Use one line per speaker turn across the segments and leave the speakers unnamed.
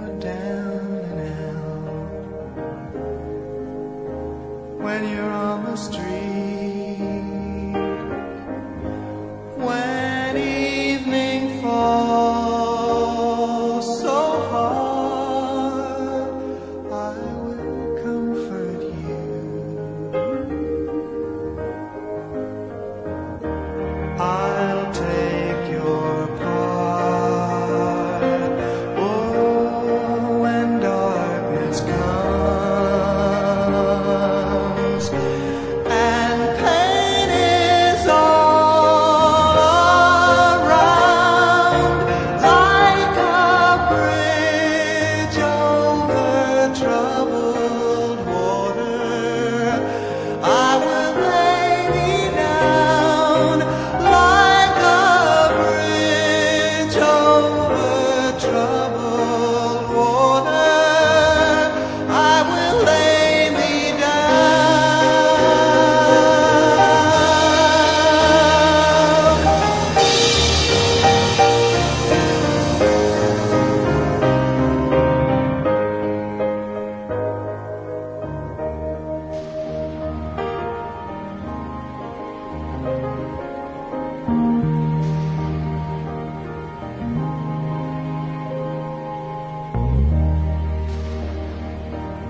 down and out. When you're on the street, when evening falls so hard, I will comfort you. I'll take your part. Oh, when darkness comes and pain is all around, like a bridge over troubled water, I will lay me down. Like a bridge over troubled water, I will lay me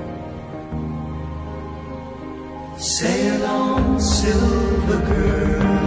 Sail on, silver girl.